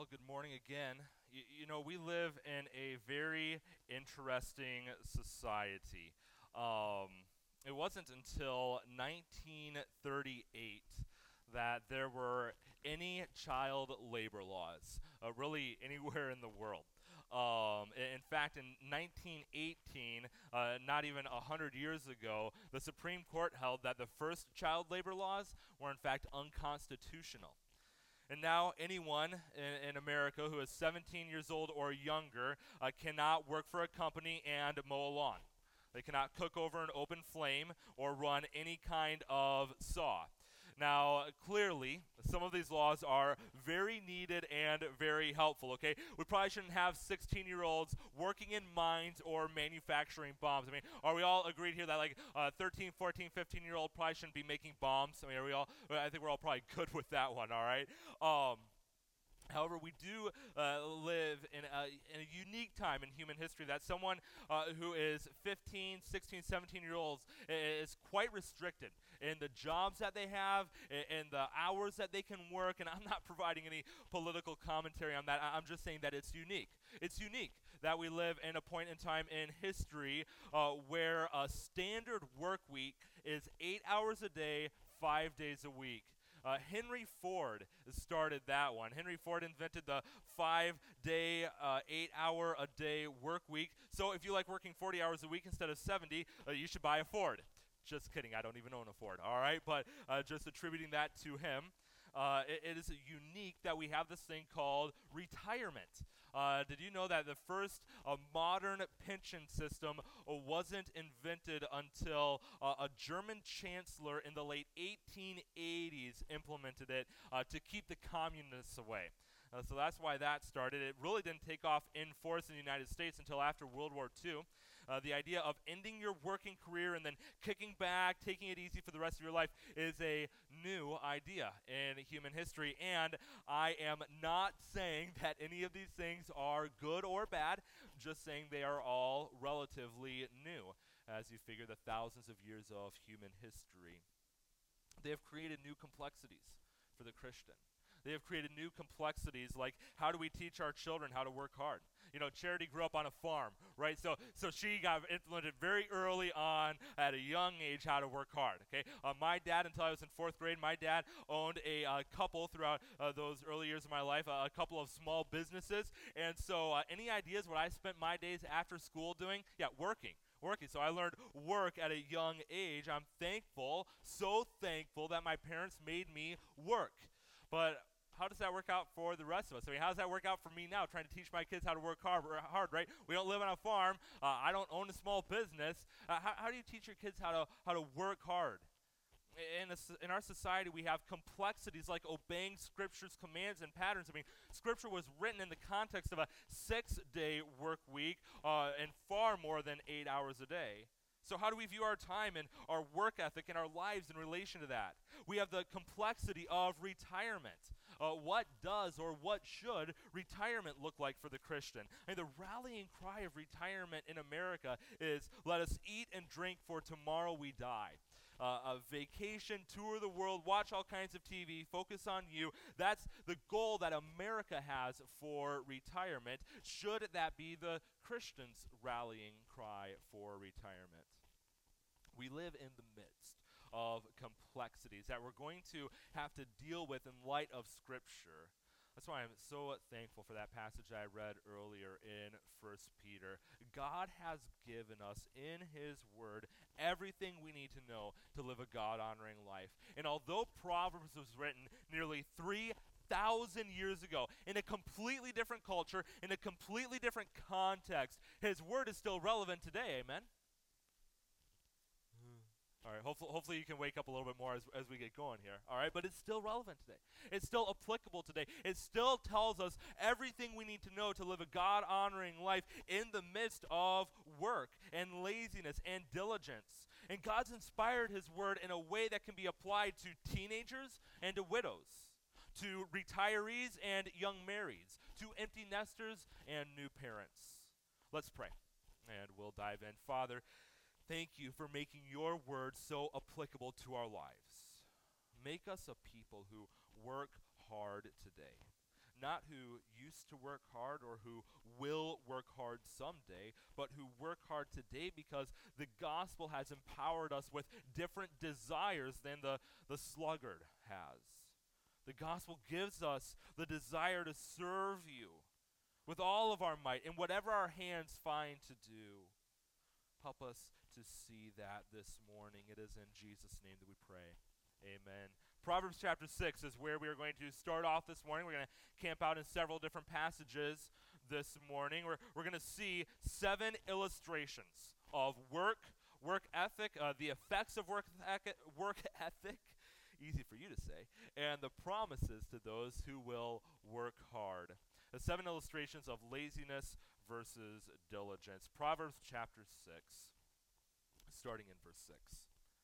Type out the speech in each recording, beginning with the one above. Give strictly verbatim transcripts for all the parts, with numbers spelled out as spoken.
good morning again. You, you know, we live in a very interesting society. Um, it wasn't until nineteen thirty-eight that there were any child labor laws, uh, really anywhere in the world. Um, i- in fact, in nineteen eighteen, uh, not even one hundred years ago, the Supreme Court held that the first child labor laws were in fact unconstitutional. And now, anyone in, in America who is seventeen years old or younger uh, cannot work for a company and mow a lawn. They cannot cook over an open flame or run any kind of saw. Now, clearly, some of these laws are very needed and very helpful, okay? We probably shouldn't have sixteen year olds working in mines or manufacturing bombs. I mean, are we all agreed here that, like, uh, thirteen, fourteen, fifteen year old probably shouldn't be making bombs? I mean, are we all, I think we're all probably good with that one, all right? Um, However, we do uh, live in a, in a unique time in human history that someone uh, who is fifteen, sixteen, seventeen year olds is quite restricted in the jobs that they have, in the hours that they can work. And I'm not providing any political commentary on that. I'm just saying that it's unique. It's unique that we live in a point in time in history uh, where a standard work week is eight hours a day, five days a week. Uh, Henry Ford started that one. Henry Ford invented the five day, uh, eight hour a day work week. So if you like working forty hours a week instead of seventy, uh, you should buy a Ford. Just kidding, I don't even own a Ford, all right? But uh, just attributing that to him. Uh, it, it is unique that we have this thing called retirement. Uh, did you know that the first uh, modern pension system uh, wasn't invented until uh, a German chancellor in the late eighteen eighties implemented it uh, to keep the communists away? Uh, so that's why that started. It really didn't take off in force in the United States until after World War Two. Uh, the idea of ending your working career and then kicking back, taking it easy for the rest of your life is a new idea in human history. And I am not saying that any of these things are good or bad, just saying they are all relatively new as you figure the thousands of years of human history. They have created new complexities for the Christian. They have created new complexities like how do we teach our children how to work hard? You know, Charity grew up on a farm, right? So so she got implemented very early on at a young age how to work hard, okay? Uh, my dad, until I was in fourth grade, my dad owned a uh, couple throughout uh, those early years of my life, uh, a couple of small businesses. And so uh, any ideas what I spent my days after school doing? Yeah, working working. So I learned work at a young age. I'm thankful, so thankful that my parents made me work. But how does that work out for the rest of us? I mean, how does that work out for me now, trying to teach my kids how to work hard, hard right? We don't live on a farm. Uh, I don't own a small business. Uh, how, how do you teach your kids how to, how to work hard? In, a, in our society, we have complexities like obeying Scripture's commands and patterns. I mean, Scripture was written in the context of a six-day work week uh, and far more than eight hours a day. So how do we view our time and our work ethic and our lives in relation to that? We have the complexity of retirement. Uh, what does or what should retirement look like for the Christian? I mean, the rallying cry of retirement in America is, let us eat and drink for tomorrow we die. Uh, a vacation, tour the world, watch all kinds of T V, focus on you. That's the goal that America has for retirement. Should that be the Christian's rallying cry for retirement? We live in the midst of complexities that we're going to have to deal with in light of Scripture. That's why I'm so thankful for that passage I read earlier in First Peter. God has given us in His Word everything we need to know to live a God-honoring life. And although Proverbs was written nearly three thousand years ago in a completely different culture, in a completely different context, His Word is still relevant today, amen? All right, hopefully, hopefully you can wake up a little bit more as, as we get going here. All right, but it's still relevant today. It's still applicable today. It still tells us everything we need to know to live a God-honoring life in the midst of work and laziness and diligence. And God's inspired His Word in a way that can be applied to teenagers and to widows, to retirees and young marrieds, to empty nesters and new parents. Let's pray, and we'll dive in. Father, thank you for making your word so applicable to our lives. Make us a people who work hard today, not who used to work hard or who will work hard someday, but who work hard today because the gospel has empowered us with different desires than the, the sluggard has. The gospel gives us the desire to serve you with all of our might in whatever our hands find to do. Help us to see that this morning. It is in Jesus' name that we pray. Amen. Proverbs chapter six is where we are going to start off this morning. We're going to camp out in several different passages this morning. We're, we're going to see seven illustrations of work, work ethic, uh, the effects of work, ec- work ethic, easy for you to say, and the promises to those who will work hard. The seven illustrations of laziness versus diligence. Proverbs chapter six, starting in verse six.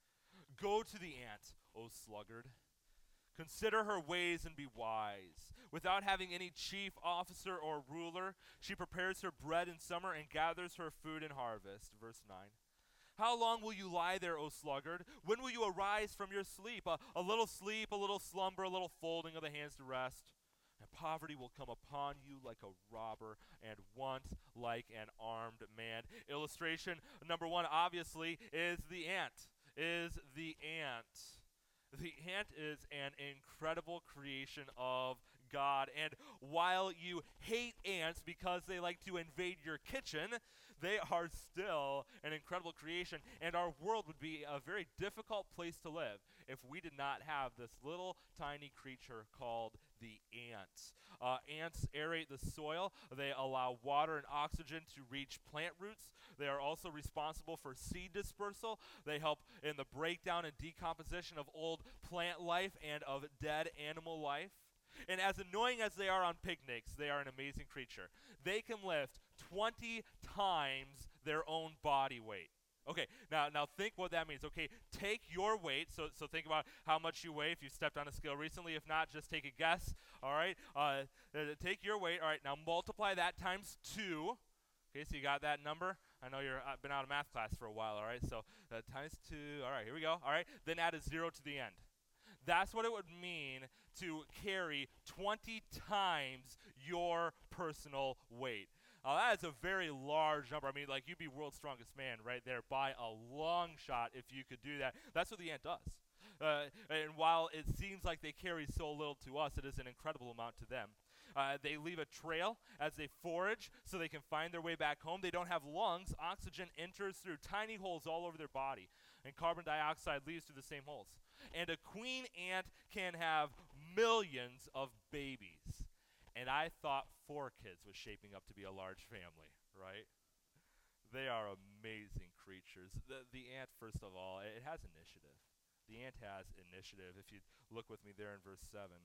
Go to the ant, O sluggard. Consider her ways and be wise. Without having any chief officer or ruler, she prepares her bread in summer and gathers her food in harvest. Verse nine. How long will you lie there, O sluggard? When will you arise from your sleep? A, a little sleep, a little slumber, a little folding of the hands to rest. And poverty will come upon you like a robber, and want like an armed man. Illustration number one, obviously, is the ant. Is the ant. The ant is an incredible creation of God. And while you hate ants because they like to invade your kitchen, they are still an incredible creation. And our world would be a very difficult place to live if we did not have this little tiny creature called the ant. Uh, ants aerate the soil. They allow water and oxygen to reach plant roots. They are also responsible for seed dispersal. They help in the breakdown and decomposition of old plant life and of dead animal life. And as annoying as they are on picnics, they are an amazing creature. They can lift twenty times their own body weight. Okay, now now think what that means. Okay, take your weight. So so think about how much you weigh if you stepped on a scale recently. If not, just take a guess. All right, uh, uh, take your weight. All right, now multiply that times two. Okay, so you got that number. I know you've uh, been out of math class for a while. All right, so uh, times two. All right, here we go. All right, then add a zero to the end. That's what it would mean to carry twenty times your personal weight. Uh, that is a very large number. I mean, like, you'd be world's strongest man right there by a long shot if you could do that. That's what the ant does. Uh, and while it seems like they carry so little to us, it is an incredible amount to them. Uh, they leave a trail as they forage so they can find their way back home. They don't have lungs. Oxygen enters through tiny holes all over their body, and carbon dioxide leaves through the same holes. And a queen ant can have millions of babies. And I thought four kids was shaping up to be a large family, right? They are amazing creatures. The, the ant, first of all, it has initiative. The ant has initiative. If you look with me there in verse seven.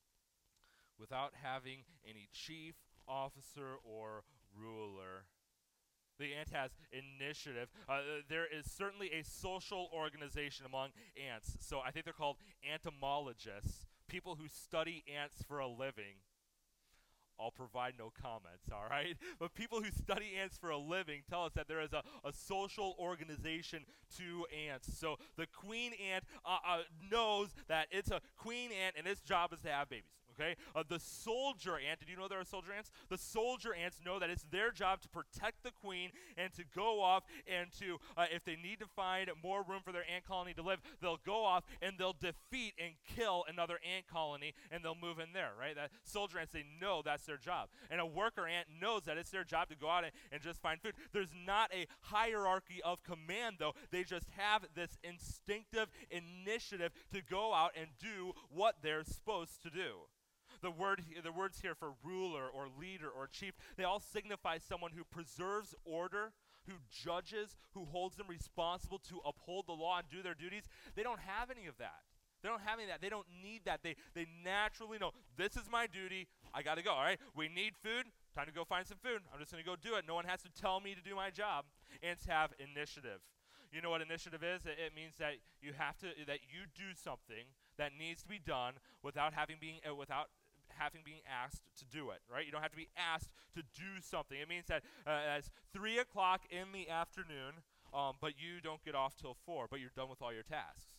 Without having any chief, officer, or ruler, the ant has initiative. Uh, there is certainly a social organization among ants. So I think they're called entomologists, people who study ants for a living. I'll provide no comments, all right? But people who study ants for a living tell us that there is a, a social organization to ants. So the queen ant uh, uh, knows that it's a queen ant and its job is to have babies. Okay, uh, the soldier ant, did you know there are soldier ants? The soldier ants know that it's their job to protect the queen and to go off and to, uh, if they need to find more room for their ant colony to live, they'll go off and they'll defeat and kill another ant colony and they'll move in there, right? That soldier ants, they know that's their job. And a worker ant knows that it's their job to go out and, and just find food. There's not a hierarchy of command, though. They just have this instinctive initiative to go out and do what they're supposed to do. The word, the words here for ruler or leader or chief, they all signify someone who preserves order, who judges, who holds them responsible to uphold the law and do their duties. They don't have any of that. They don't have any of that. They don't need that. They they naturally know, this is my duty. I got to go, all right? We need food. Time to go find some food. I'm just going to go do it. No one has to tell me to do my job. Ants have initiative. You know what initiative is? It, it means that you have to, that you do something that needs to be done without having being, uh, without having being asked to do it, right? You don't have to be asked to do something. It means that uh, it's three o'clock in the afternoon, um, but you don't get off till four, but you're done with all your tasks.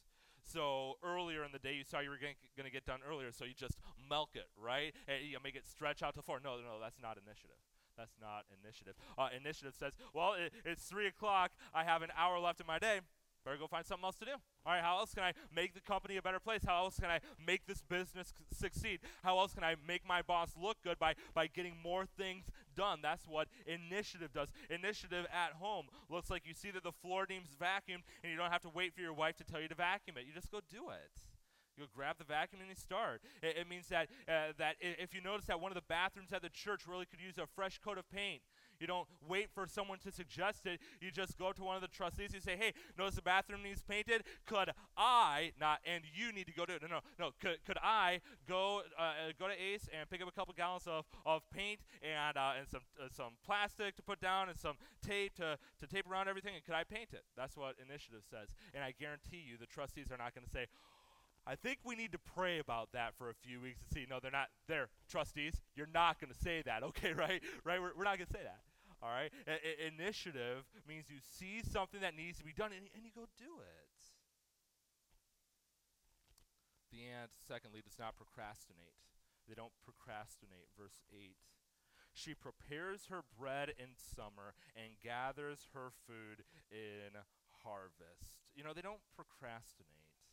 So earlier in the day, you saw you were going to get done earlier, so you just milk it, right? And you make it stretch out to four. No, no, that's not initiative. That's not initiative. Uh, initiative says, well, it, it's three o'clock. I have an hour left in my day. Better go find something else to do. All right, how else can I make the company a better place? How else can I make this business c- succeed? How else can I make my boss look good by, by getting more things done? That's what initiative does. Initiative at home looks like you see that the floor needs vacuumed, and you don't have to wait for your wife to tell you to vacuum it. You just go do it. You go grab the vacuum and you start. It, it means that uh, that if you notice that one of the bathrooms at the church really could use a fresh coat of paint, you don't wait for someone to suggest it. You just go to one of the trustees. You say, hey, notice the bathroom needs painted. Could I, not, and you need to go do it. No, no, no. Could, could I go uh, go to Ace and pick up a couple gallons of, of paint and uh, and some uh, some plastic to put down and some tape to, to tape around everything? And could I paint it? That's what initiative says. And I guarantee you the trustees are not going to say, I think we need to pray about that for a few weeks and see. No, they're not. They're trustees. You're not going to say that, okay, right? Right? We're, we're not going to say that, all right? I- I- initiative means you see something that needs to be done, and, and you go do it. The ant, secondly, does not procrastinate. They don't procrastinate. Verse eight. She prepares her bread in summer and gathers her food in harvest. You know, they don't procrastinate.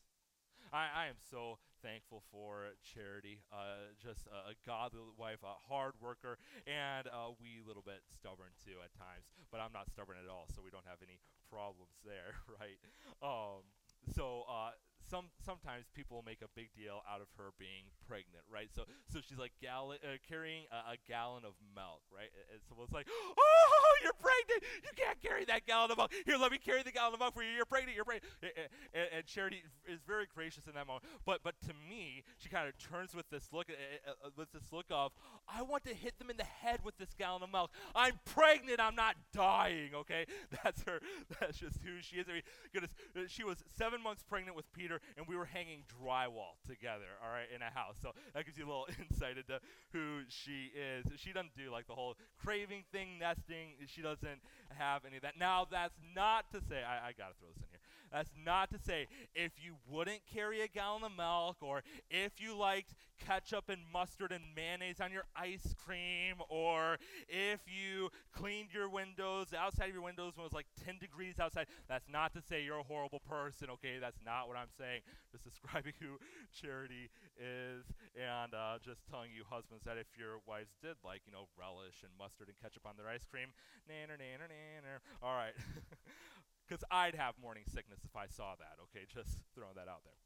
I, I am so thankful for Charity, uh, just a, a godly wife, a hard worker, and a wee little bit stubborn too at times. But I'm not stubborn at all, so we don't have any problems there, right? Um, so uh, some sometimes people make a big deal out of her being pregnant, right? So so she's like gallon, uh, carrying a, a gallon of milk, right? And so it's like, oh, you're pregnant! You can't carry that gallon of milk. Here, let me carry the gallon of milk for you. You're pregnant. You're pregnant. And, and Charity is very gracious in that moment. But but to me, she kind of turns with this look, uh, uh, with this look of, I want to hit them in the head with this gallon of milk. I'm pregnant. I'm not dying. Okay, that's her. That's just who she is. I mean, goodness, she was seven months pregnant with Peter, and we were hanging drywall together. All right, in a house. So that gives you a little insight into who she is. She doesn't do like the whole craving thing, nesting. She doesn't have any of that. Now, that's not to say, I, I got to throw this in here. That's not to say if you wouldn't carry a gallon of milk, or if you liked ketchup and mustard and mayonnaise on your ice cream, or if you cleaned your windows, outside of your windows when it was like ten degrees outside. That's not to say you're a horrible person, okay? That's not what I'm saying. Just describing who Charity is, and uh, just telling you husbands that if your wives did like, you know, relish and mustard and ketchup on their ice cream, nanner, nanner, nanner. All right. Because I'd have morning sickness if I saw that, okay? Just throwing that out there.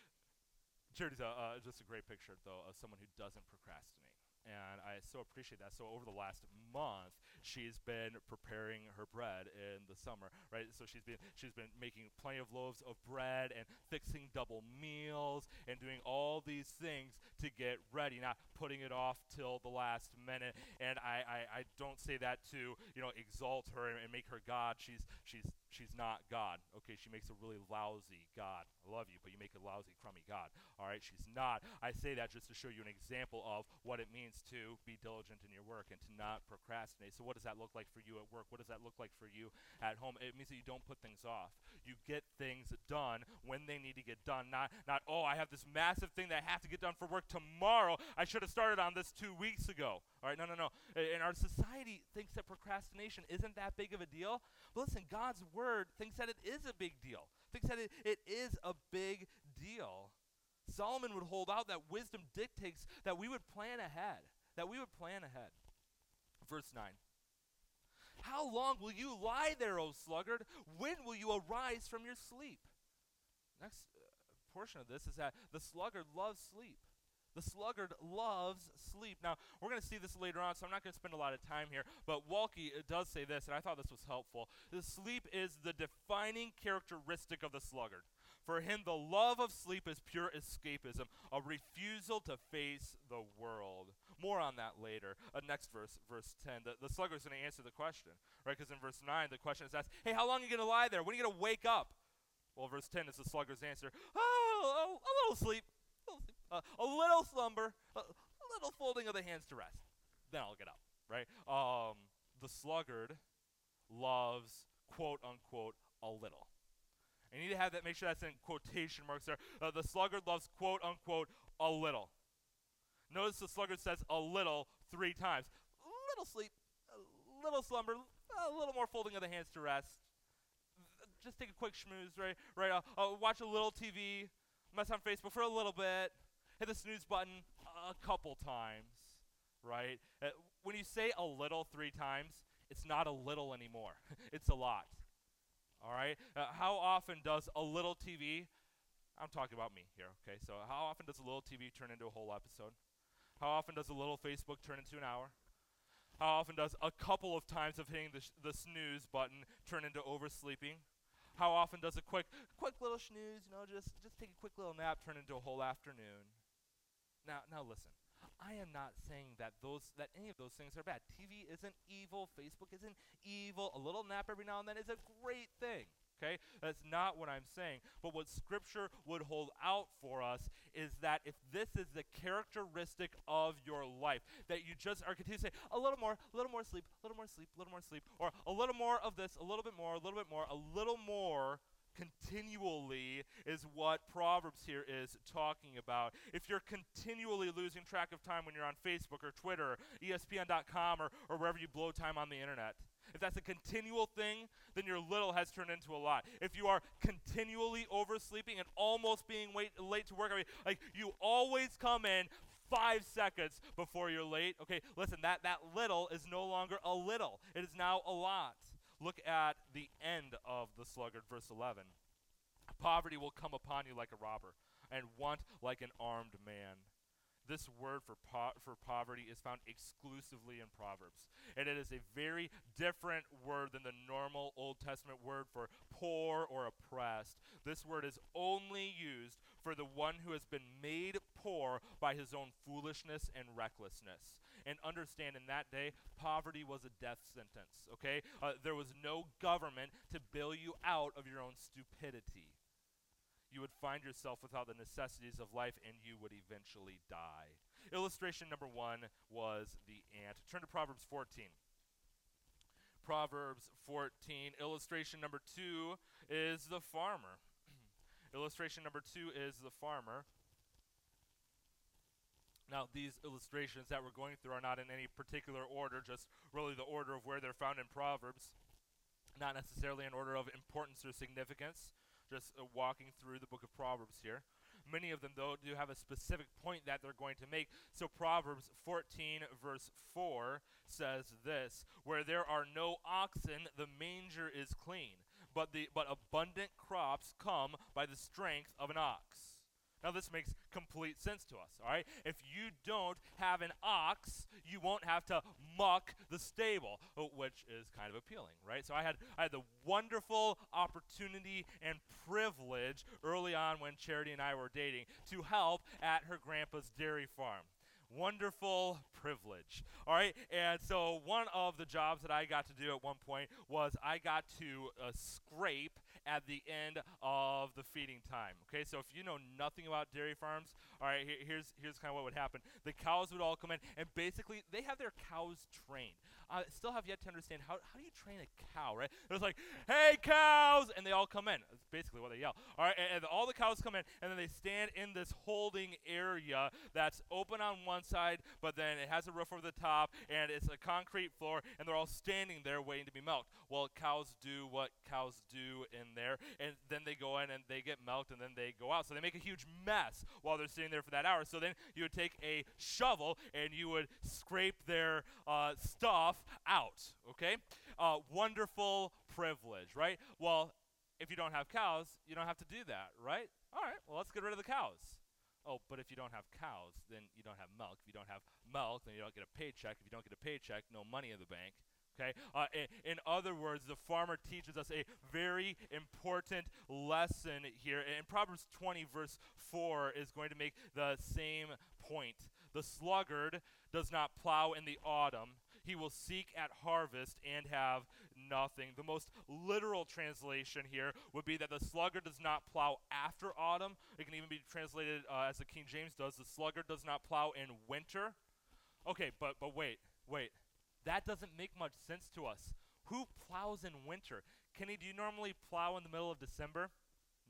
Charity's a, uh, just a great picture, though, of someone who doesn't procrastinate. And I so appreciate that. So over the last month, she's been preparing her bread in the summer, right? So she's been she's been making plenty of loaves of bread and fixing double meals and doing all these things to get ready, not putting it off till the last minute. And I, I, I don't say that to, you know, exalt her and, and make her God. She's she's she's not God. Okay, she makes a really lousy God. I love you, but you make a lousy, crummy God. All right, she's not. I say that just to show you an example of what it means to be diligent in your work and to not procrastinate. So what does that look like for you at work? What does that look like for you at home? It means that you don't put things off. You get things done when they need to get done. Not, not oh, I have this massive thing that I have to get done for work tomorrow. I should have started on this two weeks ago. All right, no, no, no. And our society thinks that procrastination isn't that big of a deal. But listen, God's word thinks that it is a big deal. Thinks that it, it is a big deal. Solomon would hold out that wisdom dictates that we would plan ahead, that we would plan ahead. Verse nine. How long will you lie there, O sluggard? When will you arise from your sleep? Next uh, portion of this is that the sluggard loves sleep. The sluggard loves sleep. Now, we're going to see this later on, so I'm not going to spend a lot of time here, but Walke does say this, and I thought this was helpful. The sleep is the defining characteristic of the sluggard. For him, the love of sleep is pure escapism, a refusal to face the world. More on that later. Uh, next verse, verse ten. The, the sluggard is going to answer the question, right? Because in verse nine, the question is asked, hey, how long are you going to lie there? When are you going to wake up? Well, verse ten is the sluggard's answer, oh, a little sleep, a little, sleep, uh, a little slumber, a, a little folding of the hands to rest. Then I'll get up, right? Um, the sluggard loves, quote unquote, a little. And you need to have that, make sure that's in quotation marks there. Uh, the sluggard loves, quote unquote, a little. Notice the sluggard says a little three times. A little sleep, a little slumber, a little more folding of the hands to rest. Just take a quick schmooze, right? Right. Uh, uh, watch a little T V, mess on Facebook for a little bit, hit the snooze button a couple times, right? Uh, when you say a little three times, it's not a little anymore. It's a lot. All right. Uh, how often does a little T V? I'm talking about me here. Okay. So how often does a little T V turn into a whole episode? How often does a little Facebook turn into an hour? How often does a couple of times of hitting the, sh- the snooze button turn into oversleeping? How often does a quick, quick little snooze, you know, just just take a quick little nap, turn into a whole afternoon? Now, now listen. I am not saying that those that any of those things are bad. T V isn't evil. Facebook isn't evil. A little nap every now and then is a great thing. Okay, that's not what I'm saying. But what Scripture would hold out for us is that if this is the characteristic of your life, that you just are continuing to say a little more, a little more sleep, a little more sleep, a little more sleep, or a little more of this, a little bit more, a little bit more, a little more continually is what Proverbs here is talking about. If you're continually losing track of time when you're on Facebook or Twitter, E S P N dot com, or, or wherever you blow time on the internet, if that's a continual thing, then your little has turned into a lot. If you are continually oversleeping and almost being wait, late to work, I mean, like you always come in five seconds before you're late. Okay, listen, that, that little is no longer a little. It is now a lot. Look at the end of the sluggard, verse eleven. Poverty will come upon you like a robber, and want like an armed man. This word for po- for poverty is found exclusively in Proverbs. And it is a very different word than the normal Old Testament word for poor or oppressed. This word is only used for the one who has been made poor by his own foolishness and recklessness. And understand, in that day, poverty was a death sentence, okay? Uh, there was no government to bail you out of your own stupidity. You would find yourself without the necessities of life, and you would eventually die. Illustration number one was the ant. Turn to Proverbs fourteen. Proverbs fourteen. Illustration number two is the farmer. Illustration number two is the farmer. Now, these illustrations that we're going through are not in any particular order, just really the order of where they're found in Proverbs, not necessarily in order of importance or significance, just uh, walking through the book of Proverbs here. Many of them, though, do have a specific point that they're going to make. So Proverbs fourteen, verse four says this, where there are no oxen, the manger is clean, but the but abundant crops come by the strength of an ox. Now, this makes complete sense to us, all right? If you don't have an ox, you won't have to muck the stable, which is kind of appealing, right? So I had I had the wonderful opportunity and privilege early on when Charity and I were dating to help at her grandpa's dairy farm. Wonderful privilege, all right? And so one of the jobs that I got to do at one point was I got to uh, scrape at the end of the feeding time, okay? So if you know nothing about dairy farms, all right, here, here's here's kind of what would happen. The cows would all come in, and basically they have their cows trained. I uh, still have yet to understand how how do you train a cow, right? It's like, hey, cows, and they all come in. That's basically what they yell, all right? And, and all the cows come in, and then they stand in this holding area that's open on one side, but then it has a roof over the top, and it's a concrete floor, and they're all standing there waiting to be milked. Well, cows do what cows do in there, and then they go in and they get milked, and then they go out. So they make a huge mess while they're sitting there for that hour. So then you would take a shovel and you would scrape their uh, stuff out, okay? Uh, wonderful privilege, right? Well, if you don't have cows, you don't have to do that, right? All right, well, let's get rid of the cows. Oh, but if you don't have cows, then you don't have milk. If you don't have milk, then you don't get a paycheck. If you don't get a paycheck, no money in the bank. Okay. Uh, in, in other words, the farmer teaches us a very important lesson here. And Proverbs twenty, verse four is going to make the same point. The sluggard does not plow in the autumn. He will seek at harvest and have nothing. The most literal translation here would be that the sluggard does not plow after autumn. It can even be translated uh, as the King James does. The sluggard does not plow in winter. Okay, but but wait, wait. That doesn't make much sense to us. Who plows in winter? Kenny, do you normally plow in the middle of December?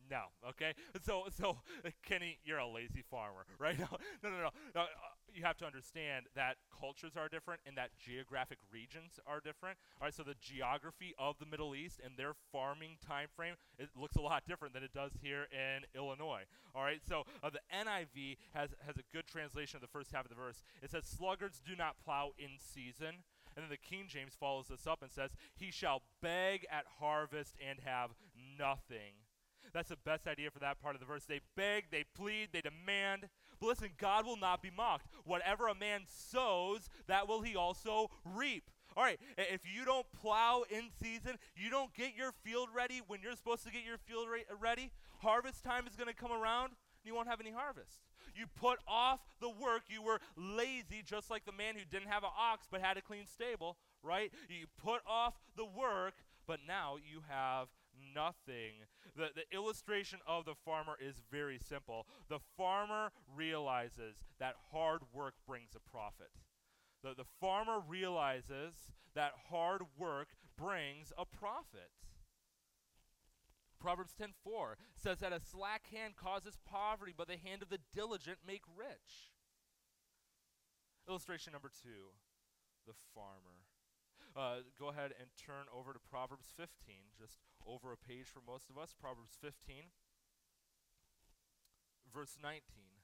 No, okay? So, so Kenny, you're a lazy farmer, right? No, no, no, no. no uh, you have to understand that cultures are different and that geographic regions are different. All right, so the geography of the Middle East and their farming time frame, it looks a lot different than it does here in Illinois. All right, so uh, the N I V has has a good translation of the first half of the verse. It says, "Sluggards do not plow in season." And then the King James follows this up and says, "He shall beg at harvest and have nothing." That's the best idea for that part of the verse. They beg, they plead, they demand. But listen, God will not be mocked. Whatever a man sows, that will he also reap. All right, if you don't plow in season, you don't get your field ready when you're supposed to get your field re- ready, harvest time is going to come around, and you won't have any harvest. You put off the work. You were lazy, just like the man who didn't have an ox but had a clean stable, right? You put off the work, but now you have nothing. The, the illustration of the farmer is very simple. The farmer realizes that hard work brings a profit. The, the farmer realizes that hard work brings a profit. Proverbs ten four says that a slack hand causes poverty, but the hand of the diligent make rich. Illustration number two, the farmer. Uh, go ahead and turn over to Proverbs fifteen, just over a page for most of us. Proverbs fifteen, verse nineteen.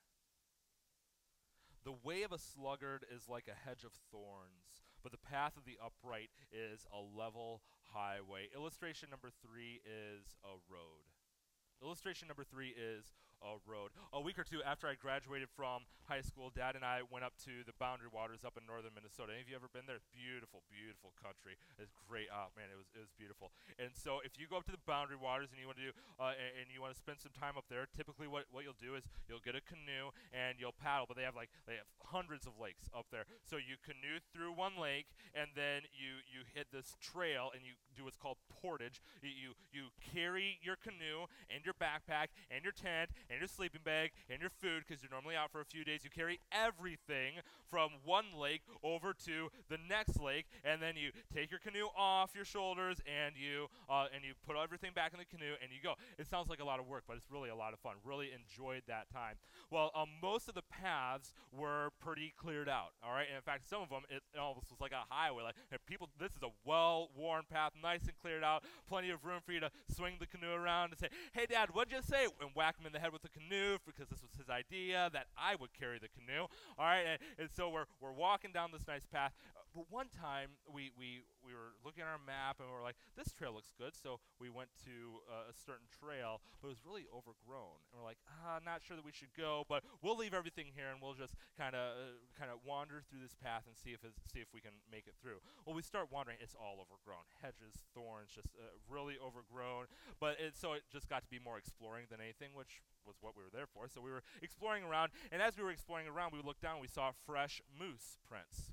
The way of a sluggard is like a hedge of thorns, but the path of the upright is a level highway. Illustration number three is a road. Illustration number three is a road. A week or two after I graduated from high school, Dad and I went up to the Boundary Waters up in northern Minnesota. Any of you ever been there? Beautiful, beautiful country. It's great. Oh man, it was it was beautiful. And so if you go up to the Boundary Waters and you want to do uh, and, and you want to spend some time up there, typically what, what you'll do is you'll get a canoe and you'll paddle. But they have like they have hundreds of lakes up there. So you canoe through one lake and then you you hit this trail and you do what's called portage. You you, you carry your canoe and your backpack and your tent and your sleeping bag and your food, because you're normally out for a few days. You carry everything from one lake over to the next lake, and then you take your canoe off your shoulders and you uh, and you put everything back in the canoe and you go. It sounds like a lot of work, but it's really a lot of fun. Really enjoyed that time. Well, um, most of the paths were pretty cleared out. All right, and in fact, some of them it, it almost was like a highway. Like and people, this is a well-worn path, nice and cleared out, plenty of room for you to swing the canoe around and say, "Hey, Dad, what'd you say?" and whack him in the head with the canoe, because this was his idea that I would carry the canoe. All right, and, and so we're we're walking down this nice path. Uh, but one time we we we were looking at our map and we were like, this trail looks good. So we went to uh, a certain trail, but it was really overgrown. And we're like, ah, not sure that we should go, but we'll leave everything here and we'll just kind of uh, kind of wander through this path and see if it's, see if we can make it through. Well, we start wandering. It's all overgrown, hedges, thorns, just uh, really overgrown. But it, so it just got to be more exploring than anything, which was what we were there for. So we were exploring around, and as we were exploring around, we looked down and we saw fresh moose prints.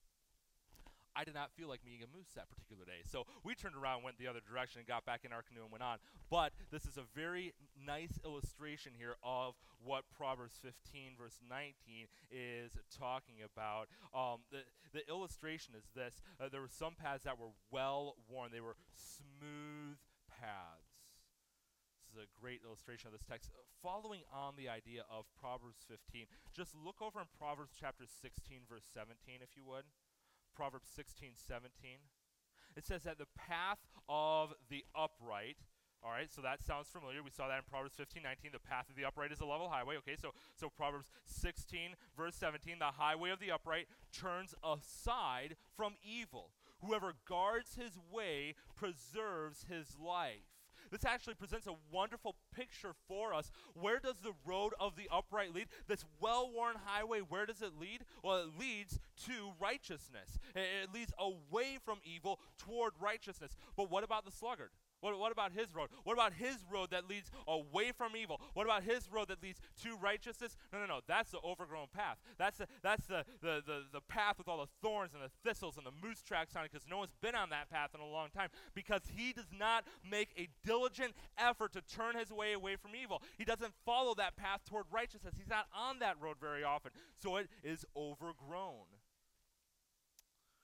I did not feel like meeting a moose that particular day. So we turned around, went the other direction, and got back in our canoe and went on. But this is a very nice illustration here of what Proverbs fifteen, verse nineteen is talking about. Um, the, the illustration is this. Uh, there were some paths that were well worn. They were smooth paths. This is a great illustration of this text. Following on the idea of Proverbs fifteen, just look over in Proverbs chapter sixteen, verse seventeen, if you would. Proverbs sixteen, seventeen. It says that the path of the upright, all right, so that sounds familiar. We saw that in Proverbs fifteen, nineteen. The path of the upright is a level highway. Okay, so so Proverbs sixteen, verse seventeen, the highway of the upright turns aside from evil. Whoever guards his way preserves his life. This actually presents a wonderful picture for us. Where does the road of the upright lead? This well-worn highway, where does it lead? Well, it leads to righteousness. It leads away from evil toward righteousness. But what about the sluggard? What, what about his road? What about his road that leads away from evil? What about his road that leads to righteousness? No, no, no. That's the overgrown path. That's the that's the the the, the path with all the thorns and the thistles and the moose tracks on it, because no one's been on that path in a long time, because he does not make a diligent effort to turn his way away from evil. He doesn't follow that path toward righteousness. He's not on that road very often. So it is overgrown. The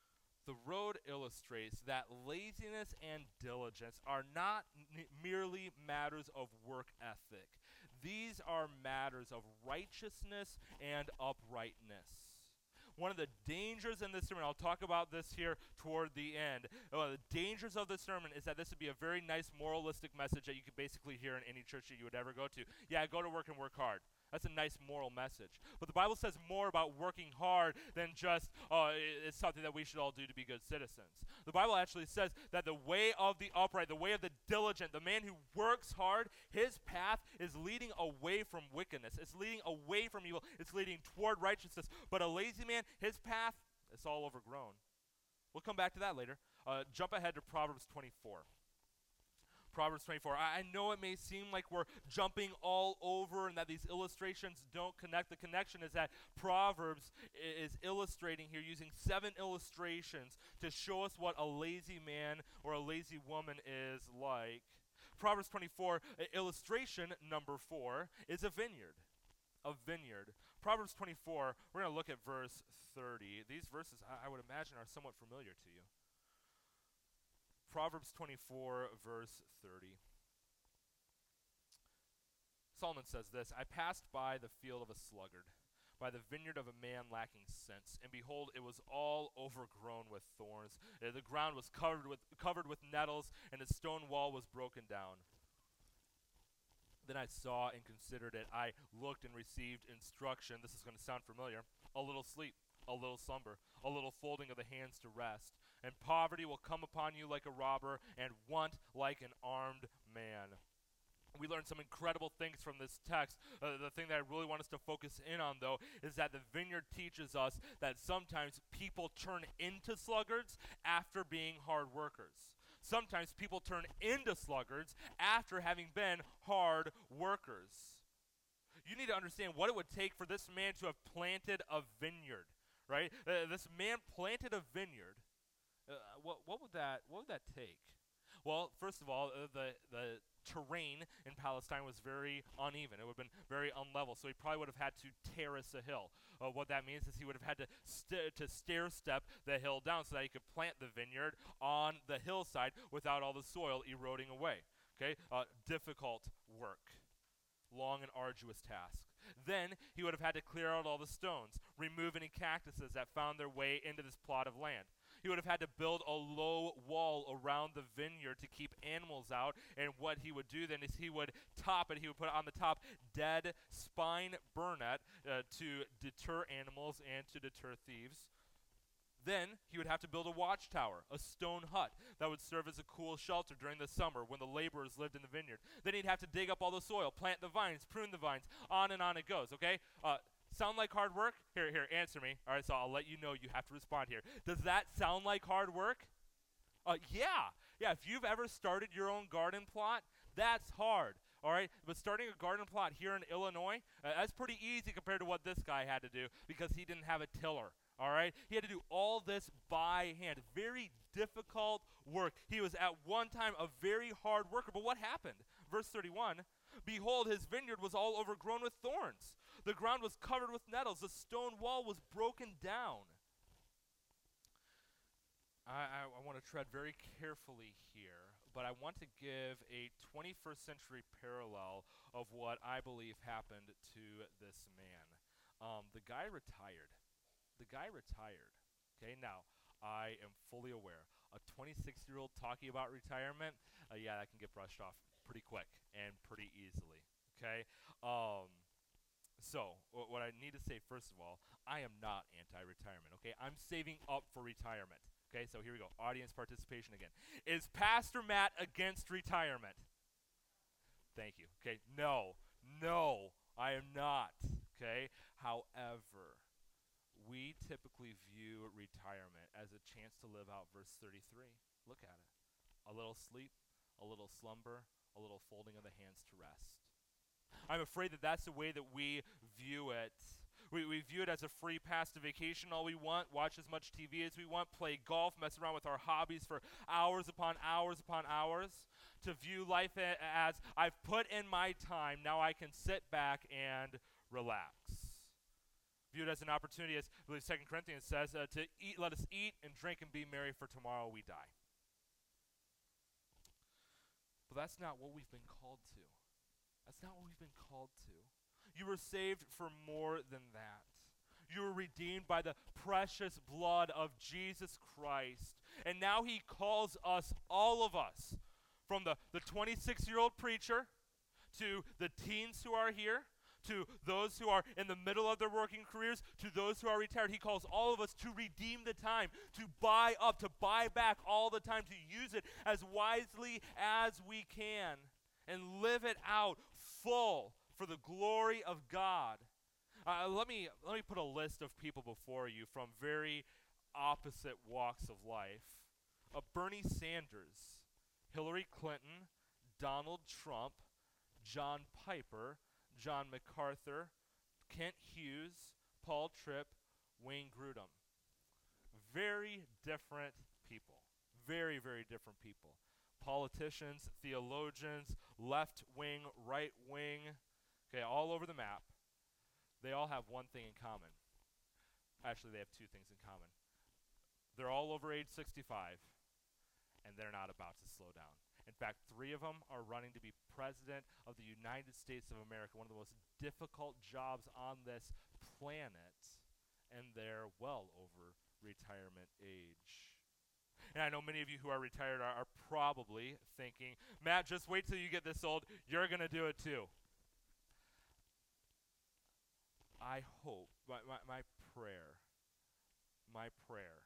the road illustrates that laziness and diligence are not n- merely matters of work ethic. These are matters of righteousness and uprightness. One of the dangers in this sermon, I'll talk about this here toward the end. One of the dangers of this sermon is that this would be a very nice moralistic message that you could basically hear in any church that you would ever go to. Yeah, go to work and work hard. That's a nice moral message. But the Bible says more about working hard than just, oh, it's something that we should all do to be good citizens. The Bible actually says that the way of the upright, the way of the diligent, the man who works hard, his path is leading away from wickedness. It's leading away from evil. It's leading toward righteousness. But a lazy man, his path, it's all overgrown. We'll come back to that later. Uh, jump ahead to Proverbs twenty-four. Proverbs twenty-four. I, I know it may seem like we're jumping all over and that these illustrations don't connect. The connection is that Proverbs I- is illustrating here using seven illustrations to show us what a lazy man or a lazy woman is like. Proverbs twenty-four, uh, illustration number four, is a vineyard. A vineyard. Proverbs twenty-four, we're going to look at verse thirty. These verses, I, I would imagine, are somewhat familiar to you. Proverbs twenty-four, verse thirty. Solomon says this, I passed by the field of a sluggard, by the vineyard of a man lacking sense, and behold, it was all overgrown with thorns. Uh, the ground was covered with, covered with nettles, and its stone wall was broken down. Then I saw and considered it. I looked and received instruction. This is going to sound familiar. A little sleep, a little slumber, a little folding of the hands to rest. And poverty will come upon you like a robber, and want like an armed man. We learned some incredible things from this text. Uh, the thing that I really want us to focus in on, though, is that the vineyard teaches us that sometimes people turn into sluggards after being hard workers. Sometimes people turn into sluggards after having been hard workers. You need to understand what it would take for this man to have planted a vineyard, right? Uh, this man planted a vineyard. Uh, what, what would that what would that take? Well, first of all, uh, the the terrain in Palestine was very uneven. It would have been very unlevel, so he probably would have had to terrace a hill. Uh, what that means is he would have had to st- to stair step the hill down so that he could plant the vineyard on the hillside without all the soil eroding away. Okay, uh, difficult work, long and arduous task. Then he would have had to clear out all the stones, remove any cactuses that found their way into this plot of land. He would have had to build a low wall around the vineyard to keep animals out. And what he would do then is he would top it. He would put on the top dead spine burnet uh, to deter animals and to deter thieves. Then he would have to build a watchtower, a stone hut that would serve as a cool shelter during the summer when the laborers lived in the vineyard. Then he'd have to dig up all the soil, plant the vines, prune the vines, on and on it goes, okay? Uh, sound like hard work? Here, here, answer me. All right, so I'll let you know. You have to respond here. Does that sound like hard work? Uh, yeah. Yeah, if you've ever started your own garden plot, that's hard. All right, but starting a garden plot here in Illinois, uh, that's pretty easy compared to what this guy had to do because he didn't have a tiller. All right, he had to do all this by hand. Very difficult work. He was at one time a very hard worker. But what happened? Verse thirty-one, behold, his vineyard was all overgrown with thorns. The ground was covered with nettles. The stone wall was broken down. I, I, I want to tread very carefully here, but I want to give a twenty-first century parallel of what I believe happened to this man. Um, the guy retired. The guy retired. Okay, now, I am fully aware. A twenty-six-year-old talking about retirement, uh, yeah, that can get brushed off pretty quick and pretty easily. Okay? Um, so, w- what I need to say, first of all, I am not anti-retirement. Okay? I'm saving up for retirement. Okay, so here we go. Audience participation again. Is Pastor Matt against retirement? Thank you. Okay, no. No, I am not. Okay? However, we typically view retirement as a chance to live out verse thirty-three. Look at it. A little sleep, a little slumber, a little folding of the hands to rest. I'm afraid that that's the way that we view it. We, we view it as a free pass to vacation all we want, watch as much T V as we want, play golf, mess around with our hobbies for hours upon hours upon hours. To view life a, as I've put in my time, now I can sit back and relax. View it as an opportunity, as I believe Second Corinthians says, uh, to eat, let us eat and drink and be merry, for tomorrow we die. But that's not what we've been called to. That's not what we've been called to. You were saved for more than that. You were redeemed by the precious blood of Jesus Christ. And now he calls us, all of us, from the, the twenty-six-year-old preacher to the teens who are here, to those who are in the middle of their working careers, to those who are retired. He calls all of us to redeem the time, to buy up, to buy back all the time, to use it as wisely as we can, and live it out full for the glory of God. Uh, let me let me put a list of people before you from very opposite walks of life. Uh, Bernie Sanders, Hillary Clinton, Donald Trump, John Piper, John MacArthur, Kent Hughes, Paul Tripp, Wayne Grudem. Very different people. Very, very different people. Politicians, theologians, left wing, right wing, okay, all over the map. They all have one thing in common. Actually, they have two things in common. They're all over age sixty-five, and they're not about to slow down. In fact, three of them are running to be president of the United States of America, one of the most difficult jobs on this planet, and they're well over retirement age. And I know many of you who are retired are, are probably thinking, Matt, just wait till you get this old. You're going to do it too. I hope, my, my, my prayer, my prayer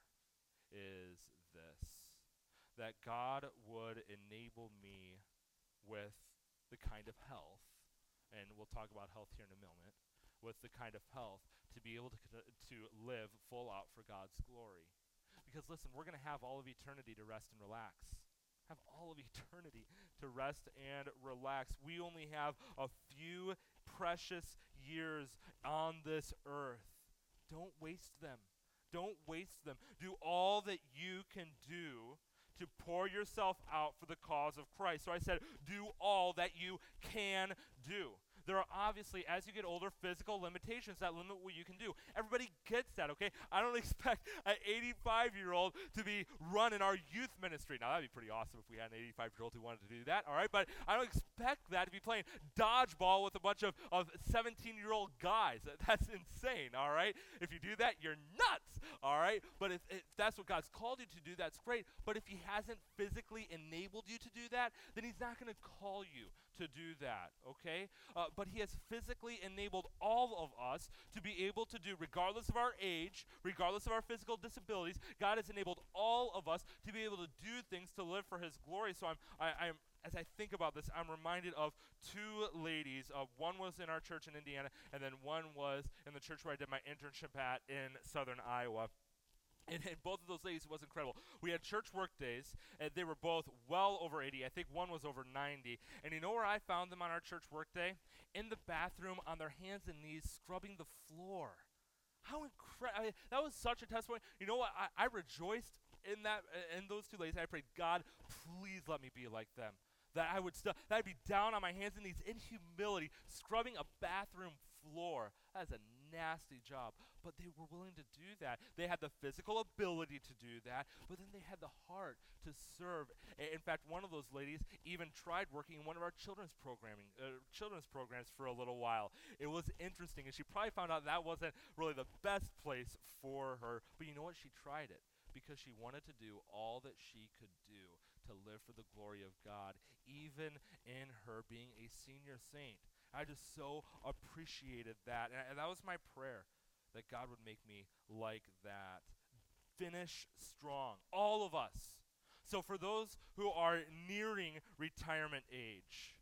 is this, that God would enable me with the kind of health, and we'll talk about health here in a moment, with the kind of health to be able to, to live full out for God's glory. Because listen, we're going to have all of eternity to rest and relax. Have all of eternity to rest and relax. We only have a few precious years on this earth. Don't waste them. Don't waste them. Do all that you can do to pour yourself out for the cause of Christ. So I said, do all that you can do. There are obviously, as you get older, physical limitations that limit what you can do. Everybody gets that, okay? I don't expect an eighty-five-year-old to be running our youth ministry. Now, that'd be pretty awesome if we had an eighty-five-year-old who wanted to do that, all right? But I don't expect that to be playing dodgeball with a bunch of, of seventeen-year-old guys. That's insane, all right? If you do that, you're nuts, all right? But if, if that's what God's called you to do, that's great. But if he hasn't physically enabled you to do that, then he's not going to call you to do that, okay? Uh, but he has physically enabled all of us to be able to do, regardless of our age, regardless of our physical disabilities, God has enabled all of us to be able to do things to live for his glory. So I'm, I, I'm as I think about this, I'm reminded of two ladies. Uh, one was in our church in Indiana, and then one was in the church where I did my internship at in southern Iowa. And, and both of those ladies was incredible. We had church work days, and they were both well over eighty. I think one was over ninety. And you know where I found them on our church work day? In the bathroom on their hands and knees scrubbing the floor. How incredible. That was such a testimony. You know what? I, I rejoiced in that, in those two ladies. I prayed, God, please let me be like them. That I would st- that I'd be down on my hands and knees in humility, scrubbing a bathroom floor. That is a nasty job. But they were willing to do that. They had the physical ability to do that, but then they had the heart to serve. In fact, one of those ladies even tried working in one of our children's programming, uh, children's programs for a little while. It was interesting, and she probably found out that wasn't really the best place for her. But you know what? She tried it because she wanted to do all that she could do to live for the glory of God, even in her being a senior saint. I just so appreciated that, and, and that was my prayer, that God would make me like that. Finish strong, all of us. So for those who are nearing retirement age,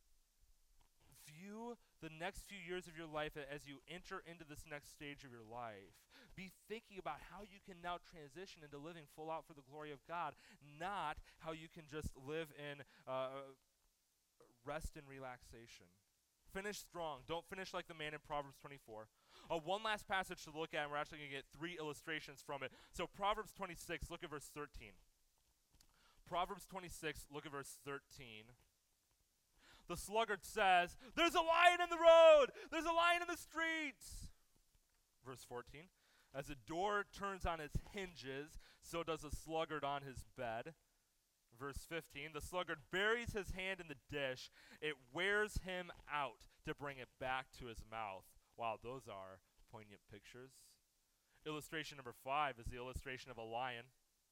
view the next few years of your life as you enter into this next stage of your life. Be thinking about how you can now transition into living full out for the glory of God, not how you can just live in uh, rest and relaxation. Finish strong. Don't finish like the man in Proverbs twenty-four. Uh, one last passage to look at, and we're actually going to get three illustrations from it. So Proverbs twenty-six, look at verse thirteen. Proverbs twenty-six, look at verse thirteen. The sluggard says, there's a lion in the road! There's a lion in the streets! Verse fourteen, as a door turns on its hinges, so does a sluggard on his bed. Verse fifteen, the sluggard buries his hand in the dish. It wears him out to bring it back to his mouth. Wow, those are poignant pictures. Illustration number five is the illustration of a lion.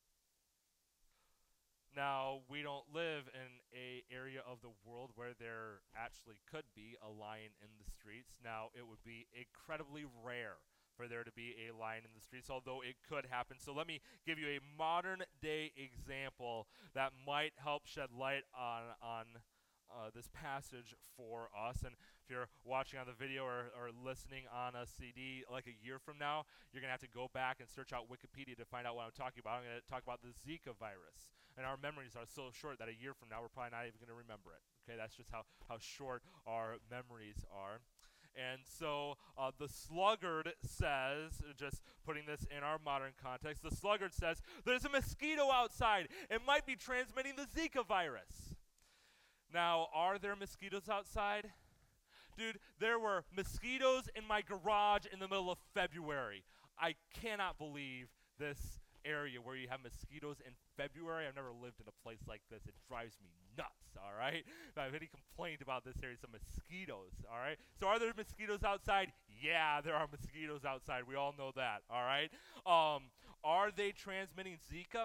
Now, we don't live in a area of the world where there actually could be a lion in the streets. Now, it would be incredibly rare for there to be a lion in the streets, although it could happen. So let me give you a modern day example that might help shed light on, on uh, this passage for us. And if you're watching on the video or, or listening on a C D like a year from now, you're going to have to go back and search out Wikipedia to find out what I'm talking about. I'm going to talk about the Zika virus. And our memories are so short that a year from now we're probably not even going to remember it. Okay, that's just how, how short our memories are. And so uh, the sluggard says, just putting this in our modern context, the sluggard says, there's a mosquito outside. It might be transmitting the Zika virus. Now, are there mosquitoes outside? Dude, there were mosquitoes in my garage in the middle of February. I cannot believe this area where you have mosquitoes in February. I've never lived in a place like this. It drives me nuts, all right? If I have any complaint about this area, some mosquitoes, all right? So are there mosquitoes outside? Yeah, there are mosquitoes outside. We all know that, all right? Um, are they transmitting Zika?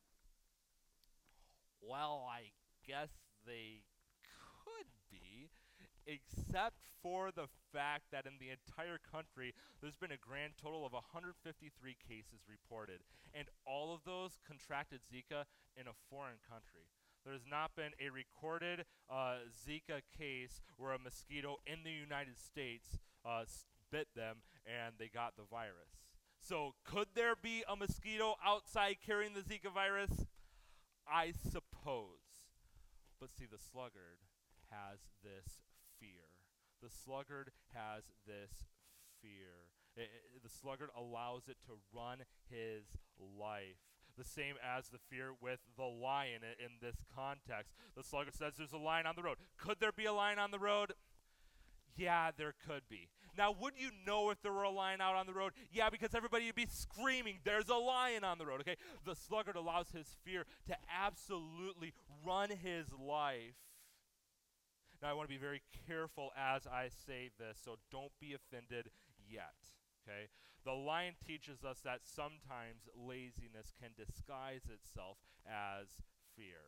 Well, I guess they could be, except for the fact that in the entire country, there's been a grand total of one hundred fifty-three cases reported, and all of those contracted Zika in a foreign country. There's not been a recorded uh, Zika case where a mosquito in the United States uh, bit them and they got the virus. So could there be a mosquito outside carrying the Zika virus? I suppose. But see, the sluggard has this fear. The sluggard has this fear. I- I- the sluggard allows it to run his life. The same as the fear with the lion i- in this context. The sluggard says there's a lion on the road. Could there be a lion on the road? Yeah, there could be. Now, would you know if there were a lion out on the road? Yeah, because everybody would be screaming, there's a lion on the road, okay? The sluggard allows his fear to absolutely run his life. Now, I want to be very careful as I say this, so don't be offended yet, okay? The lion teaches us that sometimes laziness can disguise itself as fear.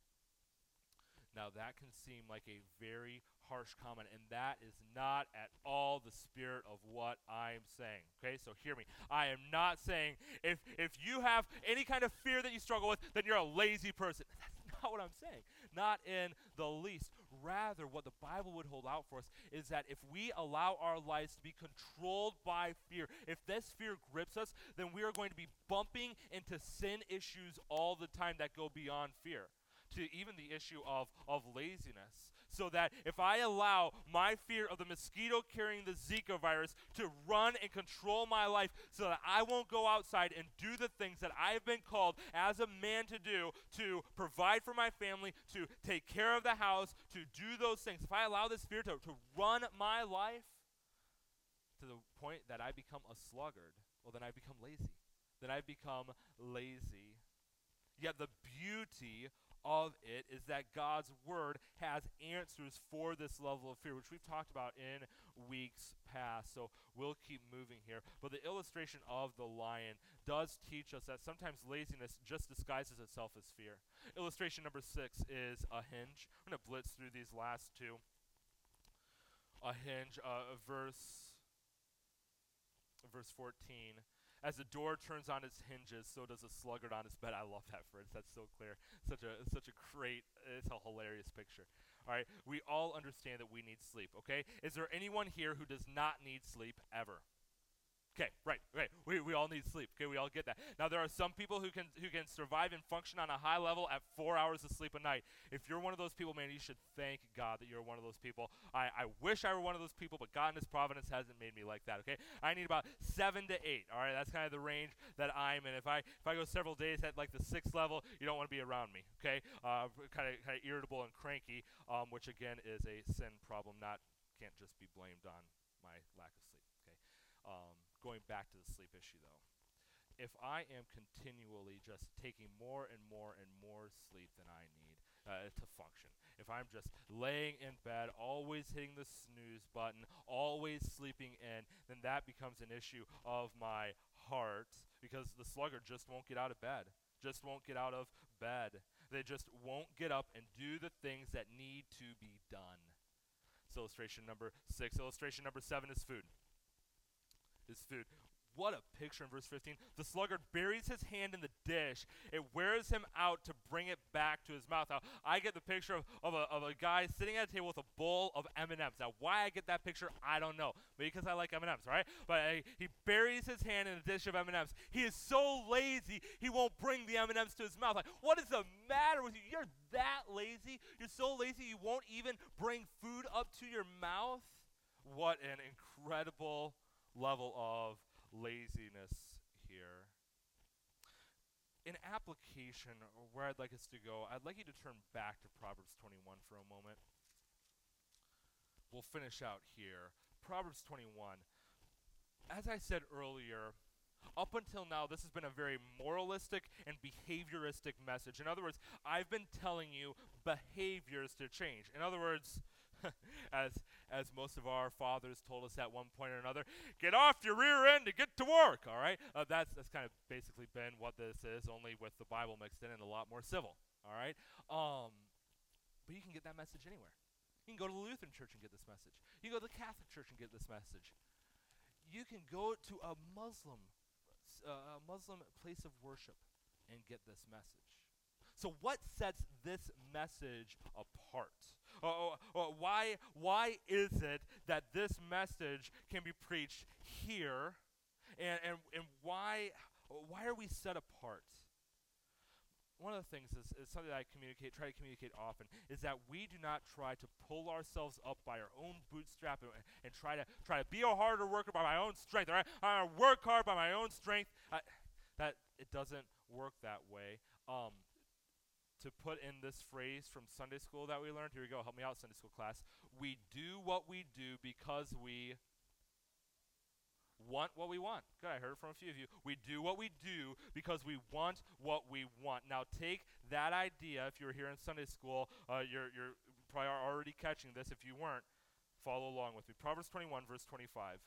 Now, that can seem like a very harsh comment, and that is not at all the spirit of what I'm saying, okay? So hear me. I am not saying if, if you have any kind of fear that you struggle with, then you're a lazy person. That's not what I'm saying. Not in the least. Rather, what the Bible would hold out for us is that if we allow our lives to be controlled by fear, if this fear grips us, then we are going to be bumping into sin issues all the time that go beyond fear, to even the issue of, of laziness. So that if I allow my fear of the mosquito carrying the Zika virus to run and control my life so that I won't go outside and do the things that I've been called as a man to do, to provide for my family, to take care of the house, to do those things, if I allow this fear to, to run my life to the point that I become a sluggard, well, then I become lazy. Then I become lazy. Yet the beauty of it is that God's word has answers for this level of fear, which we've talked about in weeks past. So we'll keep moving here. But the illustration of the lion does teach us that sometimes laziness just disguises itself as fear. Illustration number six is a hinge. I'm going to blitz through these last two. A hinge, uh, verse, verse fourteen. As the door turns on its hinges, so does a sluggard on his bed. I love that phrase. That's so clear. Such a such a great, it's a hilarious picture. All right, we all understand that we need sleep, okay? Is there anyone here who does not need sleep ever? Okay, right, right. We we all need sleep. Okay, we all get that. Now there are some people who can who can survive and function on a high level at four hours of sleep a night. If you're one of those people, man, you should thank God that you're one of those people. I, I wish I were one of those people, but God in His providence hasn't made me like that. Okay, I need about seven to eight. All right, that's kind of the range that I'm in. If I if I go several days at like the sixth level, you don't want to be around me. Okay, uh, kind of kind of irritable and cranky, um, which again is a sin problem. Not can't just be blamed on my lack of sleep. Okay. Um, going back to the sleep issue though, if I am continually just taking more and more and more sleep than I need uh, to function, if I'm just laying in bed, always hitting the snooze button, always sleeping in, then that becomes an issue of my heart, because the sluggard just won't get out of bed, just won't get out of bed. They just won't get up and do the things that need to be done. So illustration number six. Illustration number seven is food. Is food. What a picture in verse fifteen. The sluggard buries his hand in the dish. It wears him out to bring it back to his mouth. Now, I get the picture of, of, a, of a guy sitting at a table with a bowl of M and M's. Now, why I get that picture, I don't know. Maybe because I like M and M's, right? But uh, he buries his hand in a dish of M and M's. He is so lazy, he won't bring the M and M's to his mouth. Like, what is the matter with you? You're that lazy? You're so lazy you won't even bring food up to your mouth? What an incredible level of laziness here. In application, or where I'd like us to go, I'd like you to turn back to Proverbs twenty-one for a moment. We'll finish out here. Proverbs twenty-one. As I said earlier, up until now, this has been a very moralistic and behavioristic message. In other words, I've been telling you behaviors to change. In other words, as as most of our fathers told us at one point or another, get off your rear end and get to work, all right? Uh, that's that's kind of basically been what this is, only with the Bible mixed in and a lot more civil, all right? Um, but you can get that message anywhere. You can go to the Lutheran church and get this message. You can go to the Catholic church and get this message. You can go to a Muslim, uh, a Muslim place of worship and get this message. So what sets this message apart? Uh, uh, why, why is it that this message can be preached here, and, and, and why, why are we set apart? One of the things is, is something that I communicate, try to communicate often, is that we do not try to pull ourselves up by our own bootstrap and, and try to try to be a harder worker by my own strength. All right, I work hard by my own strength. I, that it doesn't work that way. Um, to put in this phrase from Sunday school that we learned, here we go. Help me out, Sunday school class. We do what we do because we want what we want. Good, I heard it from a few of you. We do what we do because we want what we want. Now take that idea, if you were here in Sunday school, uh, you're, you're probably already catching this. If you weren't, follow along with me. Proverbs twenty-one, verse twenty-five.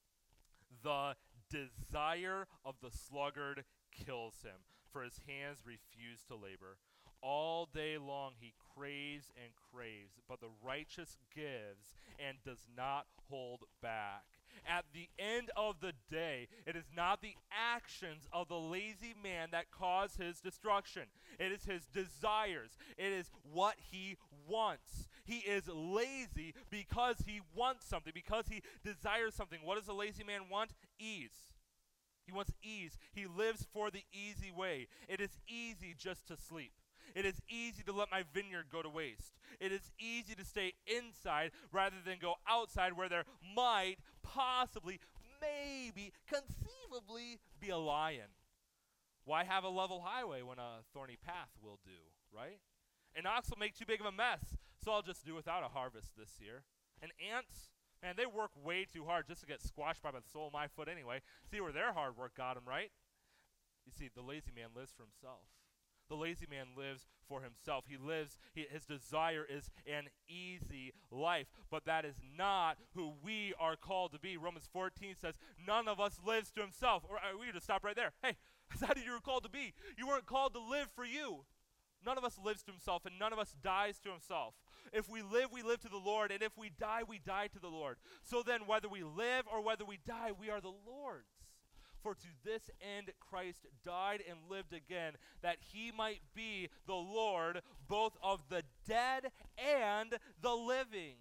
The desire of the sluggard kills him, for his hands refuse to labor. All day long he craves and craves, but the righteous gives and does not hold back. At the end of the day, it is not the actions of the lazy man that cause his destruction. It is his desires. It is what he wants. He is lazy because he wants something, because he desires something. What does a lazy man want? Ease. He wants ease. He lives for the easy way. It is easy just to sleep. It is easy to let my vineyard go to waste. It is easy to stay inside rather than go outside where there might, possibly, maybe, conceivably be a lion. Why have a level highway when a thorny path will do, right? An ox will make too big of a mess, so I'll just do without a harvest this year. And ants, man, they work way too hard just to get squashed by the sole of my foot anyway. See where their hard work got them, right? You see, the lazy man lives for himself. The lazy man lives for himself. He lives, he, his desire is an easy life, but that is not who we are called to be. Romans fourteen says, none of us lives to himself. Or uh, we could just stop right there. Hey, that's not who you were called to be. You weren't called to live for you. None of us lives to himself, and none of us dies to himself. If we live, we live to the Lord, and if we die, we die to the Lord. So then, whether we live or whether we die, we are the Lord's. For to this end Christ died and lived again, that he might be the Lord both of the dead and the living.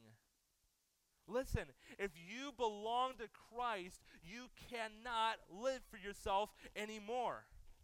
Listen, if you belong to Christ, you cannot live for yourself anymore.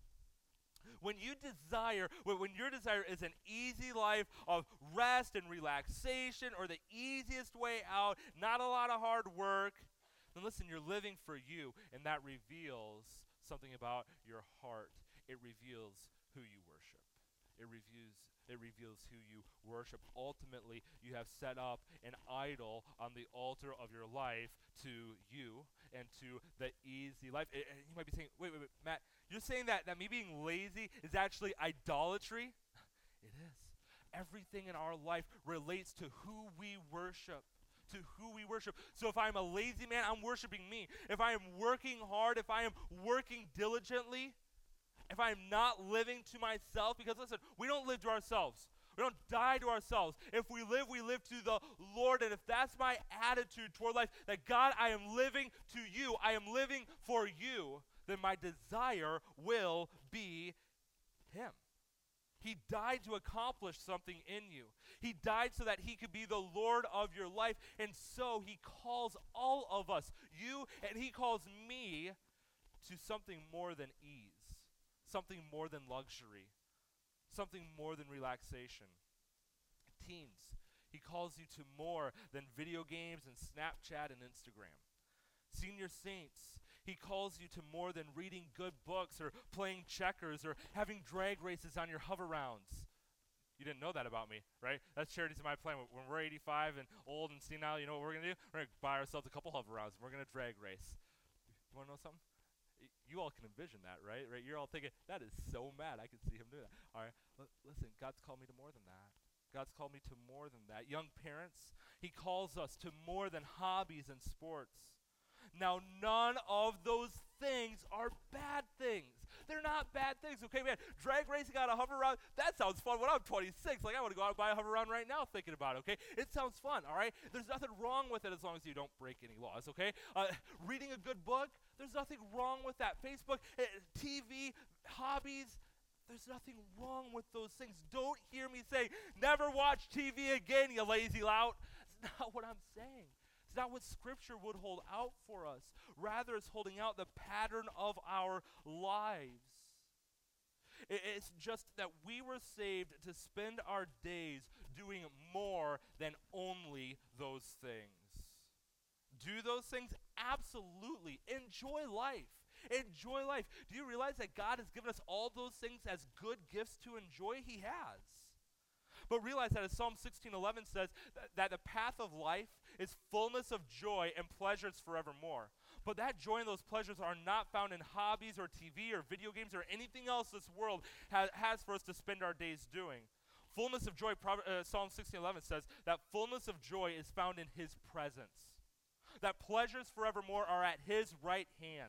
When you desire, when your desire is an easy life of rest and relaxation, or the easiest way out, not a lot of hard work, then listen, you're living for you, and that reveals something about your heart. It reveals who you worship. It reveals, it reveals who you worship. Ultimately, you have set up an idol on the altar of your life to you, into the easy life. And and you might be saying, wait, wait, wait, Matt, you're saying that, that me being lazy is actually idolatry? It is. Everything in our life relates to who we worship. To who we worship. So if I'm a lazy man, I'm worshiping me. If I am working hard, if I am working diligently, if I am not living to myself, because listen, we don't live to ourselves. We don't die to ourselves. If we live, we live to the Lord. And if that's my attitude toward life, that God, I am living to you, I am living for you, then my desire will be him. He died to accomplish something in you. He died so that he could be the Lord of your life. And so he calls all of us, you and he calls me, to something more than ease, something more than luxury, something more than relaxation. Teens, he calls you to more than video games and Snapchat and Instagram. Senior saints, he calls you to more than reading good books or playing checkers or having drag races on your hover rounds. You didn't know that about me, right? That's Charities in my plan. When we're eighty-five and old and senile, you know what we're going to do? We're going to buy ourselves a couple hover rounds and we're going to drag race. You want to know something? Y- You all can envision that, right? Right? You're all thinking, that is so mad. I can see him do that. All right. L- listen, God's called me to more than that. God's called me to more than that. Young parents, he calls us to more than hobbies and sports. Now, none of those things are bad things. They're not bad things, okay, man? Drag racing on a hover round, that sounds fun when I'm twenty-six. Like, I want to go out and buy a hover round right now thinking about it, okay? It sounds fun, all right? There's nothing wrong with it as long as you don't break any laws, okay? Uh, reading a good book, there's nothing wrong with that. Facebook, uh, T V, hobbies, there's nothing wrong with those things. Don't hear me say, never watch T V again, you lazy lout. That's not what I'm saying. It's not what Scripture would hold out for us. Rather, it's holding out the pattern of our lives. I- It's just that we were saved to spend our days doing more than only those things. Do those things? Absolutely. Enjoy life. Enjoy life. Do you realize that God has given us all those things as good gifts to enjoy? He has. But realize that as Psalm sixteen eleven says, that, that the path of life is fullness of joy and pleasures forevermore. But that joy and those pleasures are not found in hobbies or T V or video games or anything else this world ha- has for us to spend our days doing. Fullness of joy, Prov- uh, Psalm sixteen eleven says that fullness of joy is found in his presence. That pleasures forevermore are at his right hand.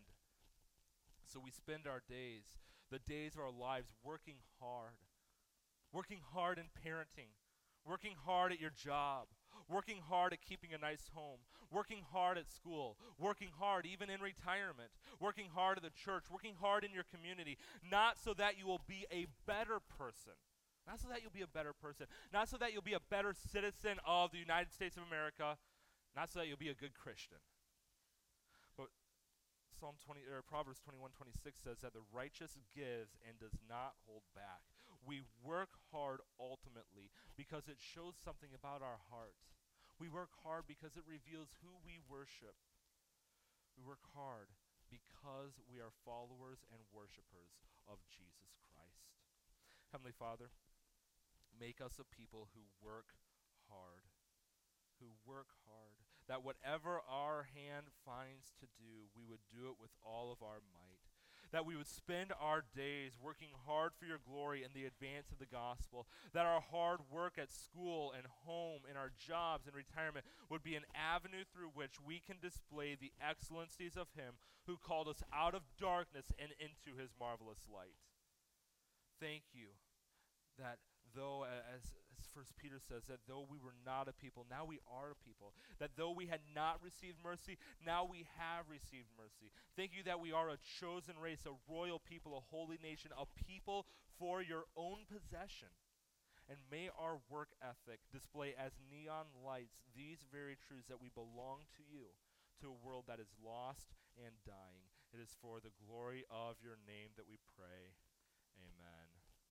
So we spend our days, the days of our lives, working hard. Working hard in parenting, working hard at your job, working hard at keeping a nice home, working hard at school, working hard even in retirement, working hard at the church, working hard in your community, not so that you will be a better person, not so that you'll be a better person, not so that you'll be a better citizen of the United States of America, not so that you'll be a good Christian. But Psalm twenty or Proverbs twenty-one twenty-six says that the righteous gives and does not hold back. We work hard ultimately because it shows something about our heart. We work hard because it reveals who we worship. We work hard because we are followers and worshipers of Jesus Christ. Heavenly Father, make us a people who work hard, who work hard, that whatever our hand finds to do, we would do it with all of our might. That we would spend our days working hard for your glory and the advance of the gospel. That our hard work at school and home, in our jobs and retirement, would be an avenue through which we can display the excellencies of him who called us out of darkness and into his marvelous light. Thank you that though, as, as First Peter says, that though we were not a people, now we are a people. That though we had not received mercy, now we have received mercy. Thank you that we are a chosen race, a royal people, a holy nation, a people for your own possession. And may our work ethic display as neon lights these very truths, that we belong to you, to a world that is lost and dying. It is for the glory of your name that we pray. Amen.